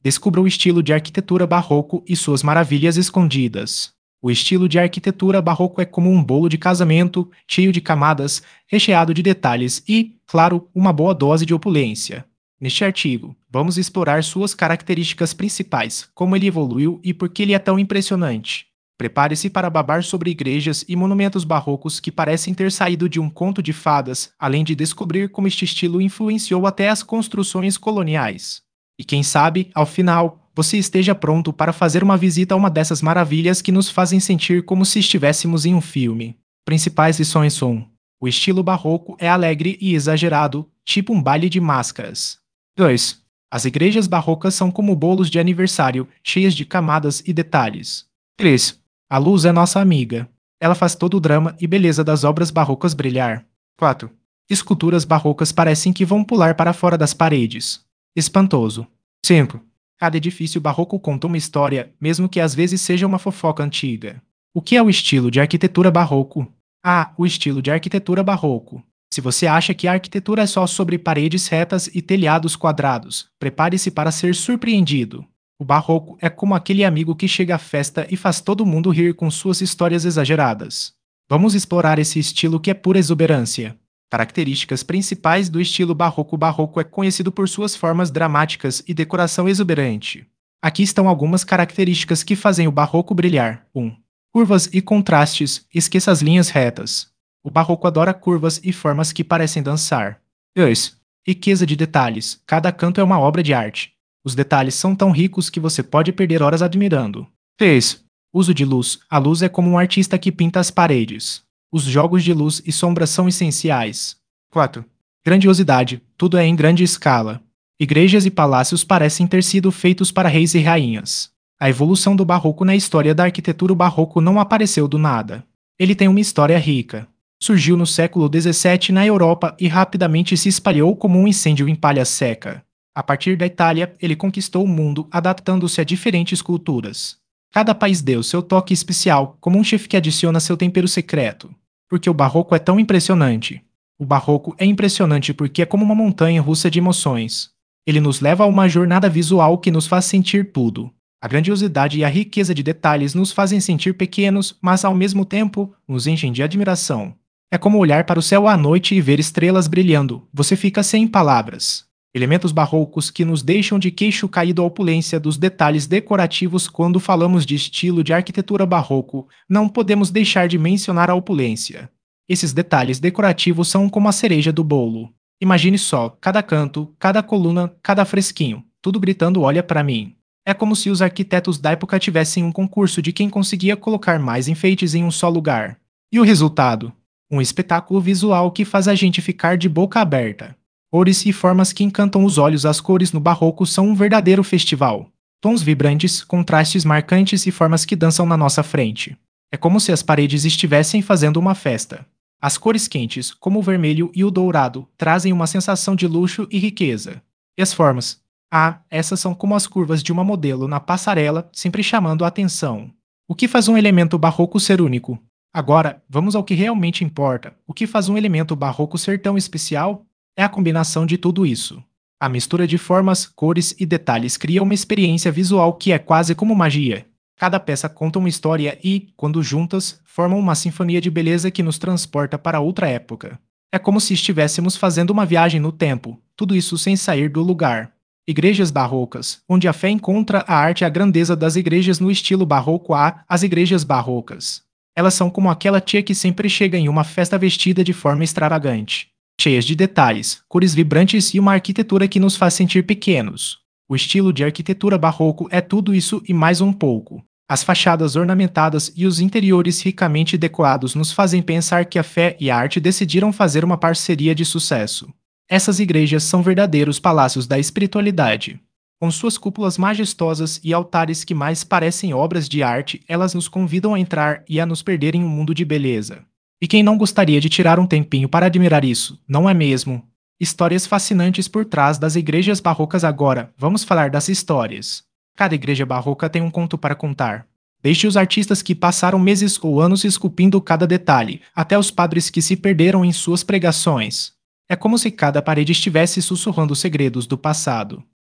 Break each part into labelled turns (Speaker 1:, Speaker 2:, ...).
Speaker 1: Descubra o estilo de arquitetura barroco e suas maravilhas escondidas. O estilo de arquitetura barroco é como um bolo de casamento, cheio de camadas, recheado de detalhes e, claro, uma boa dose de opulência. Neste artigo, vamos explorar suas características principais, como ele evoluiu e por que ele é tão impressionante. Prepare-se para babar sobre igrejas e monumentos barrocos que parecem ter saído de um conto de fadas, além de descobrir como este estilo influenciou até as construções coloniais. E quem sabe, ao final, você esteja pronto para fazer uma visita a uma dessas maravilhas que nos fazem sentir como se estivéssemos em um filme. Principais lições são: o estilo barroco é alegre e exagerado, tipo um baile de máscaras. 2. As igrejas barrocas são como bolos de aniversário, cheias de camadas e detalhes. 3. A luz é nossa amiga. Ela faz todo o drama e beleza das obras barrocas brilhar. 4. Esculturas barrocas parecem que vão pular para fora das paredes. Espantoso. 5. Cada edifício barroco conta uma história, mesmo que às vezes seja uma fofoca antiga. O que é o estilo de arquitetura barroco? O estilo de arquitetura barroco. Se você acha que a arquitetura é só sobre paredes retas e telhados quadrados, prepare-se para ser surpreendido. O barroco é como aquele amigo que chega à festa e faz todo mundo rir com suas histórias exageradas. Vamos explorar esse estilo que é pura exuberância. Características principais do estilo barroco. O barroco é conhecido por suas formas dramáticas e decoração exuberante. Aqui estão algumas características que fazem o barroco brilhar. 1. Curvas e contrastes, esqueça as linhas retas. O barroco adora curvas e formas que parecem dançar. 2. Riqueza de detalhes, cada canto é uma obra de arte. Os detalhes são tão ricos que você pode perder horas admirando. 3. Uso de luz, a luz é como um artista que pinta as paredes. Os jogos de luz e sombras são essenciais. 4. Grandiosidade, tudo é em grande escala. Igrejas e palácios parecem ter sido feitos para reis e rainhas. A evolução do barroco na história da arquitetura. O barroco não apareceu do nada. Ele tem uma história rica. Surgiu no século XVII na Europa e rapidamente se espalhou como um incêndio em palha seca. A partir da Itália, ele conquistou o mundo, adaptando-se a diferentes culturas. Cada país deu seu toque especial, como um chefe que adiciona seu tempero secreto. Porque o barroco é tão impressionante. O barroco é impressionante porque é como uma montanha russa de emoções. Ele nos leva a uma jornada visual que nos faz sentir tudo. A grandiosidade e a riqueza de detalhes nos fazem sentir pequenos, mas ao mesmo tempo nos enchem de admiração. É como olhar para o céu à noite e ver estrelas brilhando. Você fica sem palavras. Elementos barrocos que nos deixam de queixo caído. A opulência dos detalhes decorativos. Quando falamos de estilo de arquitetura barroco, não podemos deixar de mencionar a opulência. Esses detalhes decorativos são como a cereja do bolo. Imagine só, cada canto, cada coluna, cada fresquinho, tudo gritando olha para mim. É como se os arquitetos da época tivessem um concurso de quem conseguia colocar mais enfeites em um só lugar. E o resultado? Um espetáculo visual que faz a gente ficar de boca aberta. Cores e formas que encantam os olhos. As cores no barroco são um verdadeiro festival. Tons vibrantes, contrastes marcantes e formas que dançam na nossa frente. É como se as paredes estivessem fazendo uma festa. As cores quentes, como o vermelho e o dourado, trazem uma sensação de luxo e riqueza. E as formas? Essas são como as curvas de uma modelo na passarela, sempre chamando a atenção. O que faz um elemento barroco ser único? Agora, vamos ao que realmente importa. O que faz um elemento barroco ser tão especial? É a combinação de tudo isso. A mistura de formas, cores e detalhes cria uma experiência visual que é quase como magia. Cada peça conta uma história e, quando juntas, formam uma sinfonia de beleza que nos transporta para outra época. É como se estivéssemos fazendo uma viagem no tempo, tudo isso sem sair do lugar. Igrejas barrocas, onde a fé encontra a arte e a grandeza das igrejas. No estilo barroco há as igrejas barrocas. Elas são como aquela tia que sempre chega em uma festa vestida de forma extravagante, cheias de detalhes, cores vibrantes e uma arquitetura que nos faz sentir pequenos. O estilo de arquitetura barroco é tudo isso e mais um pouco. As fachadas ornamentadas e os interiores ricamente decorados nos fazem pensar que a fé e a arte decidiram fazer uma parceria de sucesso. Essas igrejas são verdadeiros palácios da espiritualidade. Com suas cúpulas majestosas e altares que mais parecem obras de arte, elas nos convidam a entrar e a nos perder em um mundo de beleza. E quem não gostaria de tirar um tempinho para admirar isso, não é mesmo? Histórias fascinantes por trás das igrejas barrocas. Agora, vamos falar das histórias. Cada igreja barroca tem um conto para contar. Desde os artistas que passaram meses ou anos esculpindo cada detalhe, até os padres que se perderam em suas pregações. É como se cada parede estivesse sussurrando segredos do passado.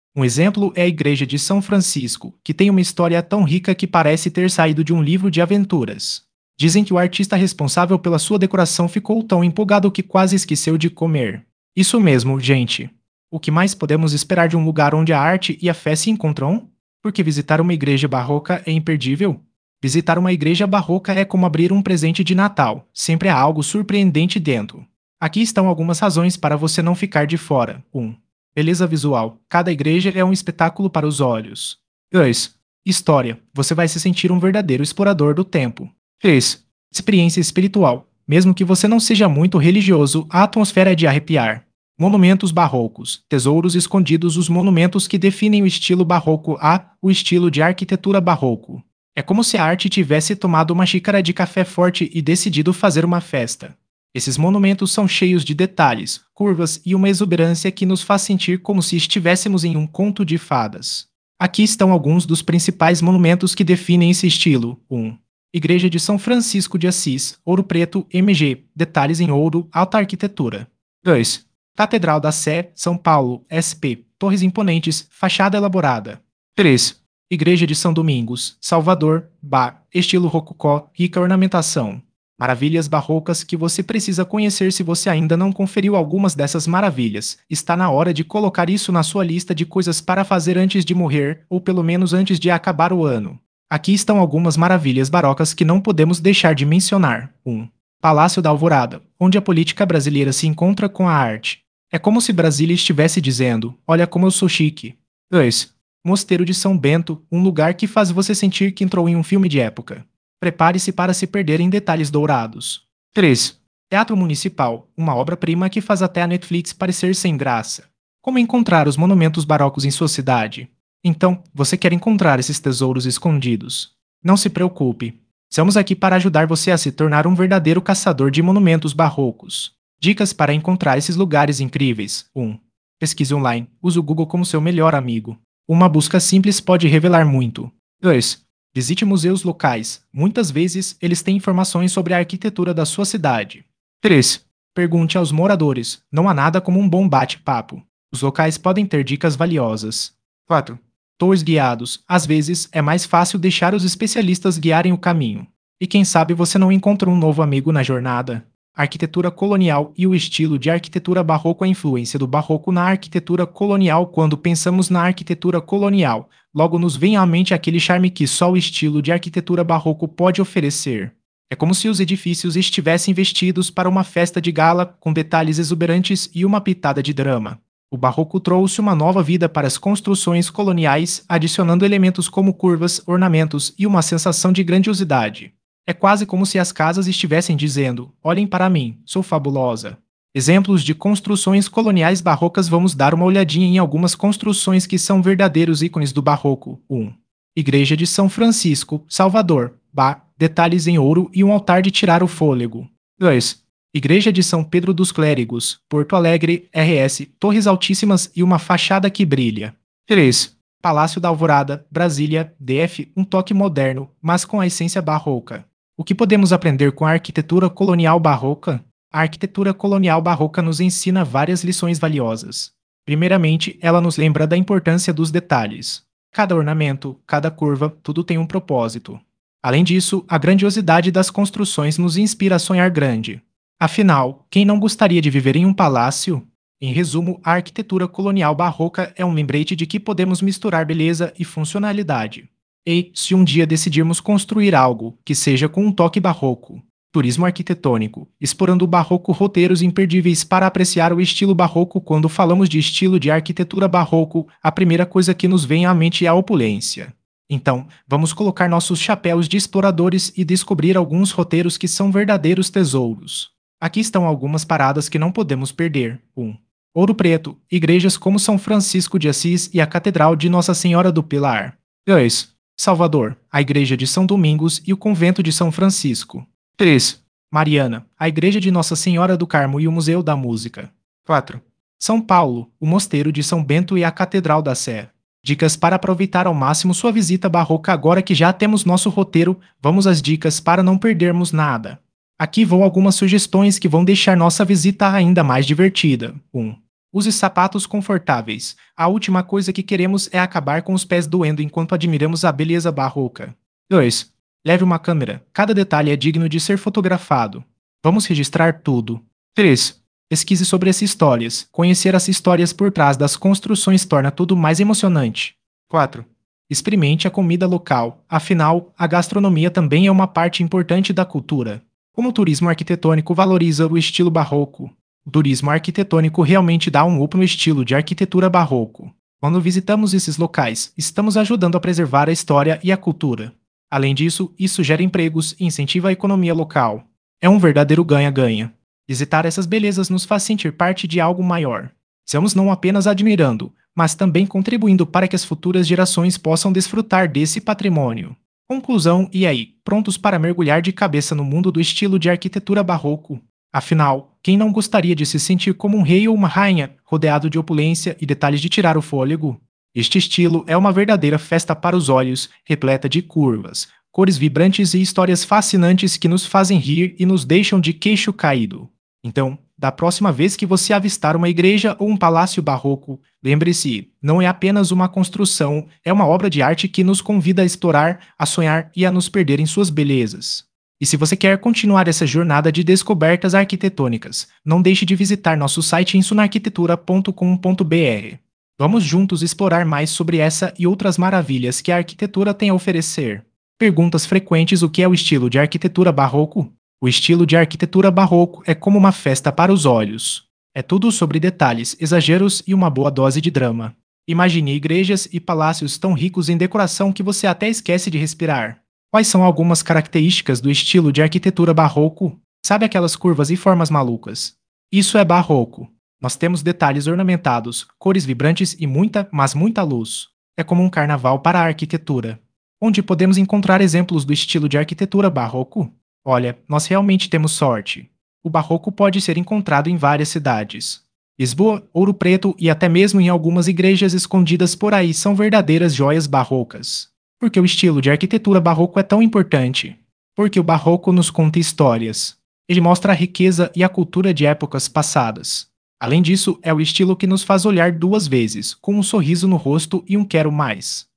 Speaker 1: Um exemplo é a Igreja de São Francisco, que tem uma história tão rica que parece ter saído de um livro de aventuras. Dizem que o artista responsável pela sua decoração ficou tão empolgado que quase esqueceu de comer. Isso mesmo, gente. O que mais podemos esperar de um lugar onde a arte e a fé se encontram? Porque visitar uma igreja barroca é imperdível? Visitar uma igreja barroca é como abrir um presente de Natal, sempre há algo surpreendente dentro. Aqui estão algumas razões para você não ficar de fora. 1. Beleza visual. Cada igreja é um espetáculo para os olhos. 2. História. Você vai se sentir um verdadeiro explorador do tempo. 3. Experiência espiritual. Mesmo que você não seja muito religioso, a atmosfera é de arrepiar. Monumentos barrocos. Tesouros escondidos. Os monumentos que definem o estilo barroco o estilo de arquitetura barroco. É como se a arte tivesse tomado uma xícara de café forte e decidido fazer uma festa. Esses monumentos são cheios de detalhes, curvas e uma exuberância que nos faz sentir como se estivéssemos em um conto de fadas. Aqui estão alguns dos principais monumentos que definem esse estilo. 1. Igreja de São Francisco de Assis, Ouro Preto, MG, detalhes em ouro, alta arquitetura. 2. Catedral da Sé, São Paulo, SP, torres imponentes, fachada elaborada. 3. Igreja de São Domingos, Salvador, estilo rococó, rica ornamentação. Maravilhas barrocas que você precisa conhecer se você ainda não conferiu algumas dessas maravilhas. Está na hora de colocar isso na sua lista de coisas para fazer antes de morrer, ou pelo menos antes de acabar o ano. Aqui estão algumas maravilhas barrocas que não podemos deixar de mencionar. 1. Palácio da Alvorada, onde a política brasileira se encontra com a arte. É como se Brasília estivesse dizendo: olha como eu sou chique. 2. Mosteiro de São Bento, um lugar que faz você sentir que entrou em um filme de época. Prepare-se para se perder em detalhes dourados. 3. Teatro Municipal, uma obra-prima que faz até a Netflix parecer sem graça. Como encontrar os monumentos barrocos em sua cidade? Então, você quer encontrar esses tesouros escondidos. Não se preocupe. Estamos aqui para ajudar você a se tornar um verdadeiro caçador de monumentos barrocos. Dicas para encontrar esses lugares incríveis. 1. Pesquise online. Use o Google como seu melhor amigo. Uma busca simples pode revelar muito. 2. Visite museus locais. Muitas vezes, eles têm informações sobre a arquitetura da sua cidade. 3. Pergunte aos moradores. Não há nada como um bom bate-papo. Os locais podem ter dicas valiosas. 4. Tours guiados. Às vezes, é mais fácil deixar os especialistas guiarem o caminho. E quem sabe você não encontra um novo amigo na jornada. Arquitetura colonial e o estilo de arquitetura barroco. A influência do barroco na arquitetura colonial. Quando pensamos na arquitetura colonial, logo nos vem à mente aquele charme que só o estilo de arquitetura barroco pode oferecer. É como se os edifícios estivessem vestidos para uma festa de gala, com detalhes exuberantes e uma pitada de drama. O barroco trouxe uma nova vida para as construções coloniais, adicionando elementos como curvas, ornamentos e uma sensação de grandiosidade. É quase como se as casas estivessem dizendo: olhem para mim, sou fabulosa. Exemplos de construções coloniais barrocas. Vamos dar uma olhadinha em algumas construções que são verdadeiros ícones do barroco. 1. Igreja de São Francisco, Salvador, detalhes em ouro e um altar de tirar o fôlego. 2. Igreja de São Pedro dos Clérigos, Porto Alegre, RS, torres altíssimas e uma fachada que brilha. 3. Palácio da Alvorada, Brasília, DF, um toque moderno, mas com a essência barroca. O que podemos aprender com a arquitetura colonial barroca? A arquitetura colonial barroca nos ensina várias lições valiosas. Primeiramente, ela nos lembra da importância dos detalhes. Cada ornamento, cada curva, tudo tem um propósito. Além disso, a grandiosidade das construções nos inspira a sonhar grande. Afinal, quem não gostaria de viver em um palácio? Em resumo, a arquitetura colonial barroca é um lembrete de que podemos misturar beleza e funcionalidade. E, se um dia decidirmos construir algo que seja com um toque barroco, turismo arquitetônico, explorando o barroco, roteiros imperdíveis para apreciar o estilo barroco. Quando falamos de estilo de arquitetura barroco, a primeira coisa que nos vem à mente é a opulência. Então, vamos colocar nossos chapéus de exploradores e descobrir alguns roteiros que são verdadeiros tesouros. Aqui estão algumas paradas que não podemos perder. 1. Ouro Preto, igrejas como São Francisco de Assis e a Catedral de Nossa Senhora do Pilar. 2. Salvador, a Igreja de São Domingos e o Convento de São Francisco. 3. Mariana, a Igreja de Nossa Senhora do Carmo e o Museu da Música. 4. São Paulo, o Mosteiro de São Bento e a Catedral da Sé. Dicas para aproveitar ao máximo sua visita barroca. Agora que já temos nosso roteiro, vamos às dicas para não perdermos nada. Aqui vão algumas sugestões que vão deixar nossa visita ainda mais divertida. 1. Use sapatos confortáveis. A última coisa que queremos é acabar com os pés doendo enquanto admiramos a beleza barroca. 2. Leve uma câmera. Cada detalhe é digno de ser fotografado. Vamos registrar tudo. 3. Pesquise sobre as histórias. Conhecer as histórias por trás das construções torna tudo mais emocionante. 4. Experimente a comida local. Afinal, a gastronomia também é uma parte importante da cultura. Como o turismo arquitetônico valoriza o estilo barroco? O turismo arquitetônico realmente dá um up no estilo de arquitetura barroco. Quando visitamos esses locais, estamos ajudando a preservar a história e a cultura. Além disso, isso gera empregos e incentiva a economia local. É um verdadeiro ganha-ganha. Visitar essas belezas nos faz sentir parte de algo maior. Estamos não apenas admirando, mas também contribuindo para que as futuras gerações possam desfrutar desse patrimônio. Conclusão: e aí, prontos para mergulhar de cabeça no mundo do estilo de arquitetura barroco? Afinal, quem não gostaria de se sentir como um rei ou uma rainha, rodeado de opulência e detalhes de tirar o fôlego? Este estilo é uma verdadeira festa para os olhos, repleta de curvas, cores vibrantes e histórias fascinantes que nos fazem rir e nos deixam de queixo caído. Então, da próxima vez que você avistar uma igreja ou um palácio barroco, lembre-se, não é apenas uma construção, é uma obra de arte que nos convida a explorar, a sonhar e a nos perder em suas belezas. E se você quer continuar essa jornada de descobertas arquitetônicas, não deixe de visitar nosso site insunarquitetura.com.br. Vamos juntos explorar mais sobre essa e outras maravilhas que a arquitetura tem a oferecer. Perguntas frequentes: o que é o estilo de arquitetura barroco? O estilo de arquitetura barroco é como uma festa para os olhos. É tudo sobre detalhes, exageros e uma boa dose de drama. Imagine igrejas e palácios tão ricos em decoração que você até esquece de respirar. Quais são algumas características do estilo de arquitetura barroco? Sabe aquelas curvas e formas malucas? Isso é barroco. Nós temos detalhes ornamentados, cores vibrantes e muita, mas muita luz. É como um carnaval para a arquitetura. Onde podemos encontrar exemplos do estilo de arquitetura barroco? Olha, nós realmente temos sorte. O barroco pode ser encontrado em várias cidades. Lisboa, Ouro Preto e até mesmo em algumas igrejas escondidas por aí são verdadeiras joias barrocas. Por que o estilo de arquitetura barroco é tão importante? Porque o barroco nos conta histórias. Ele mostra a riqueza e a cultura de épocas passadas. Além disso, é o estilo que nos faz olhar duas vezes, com um sorriso no rosto e um quero mais.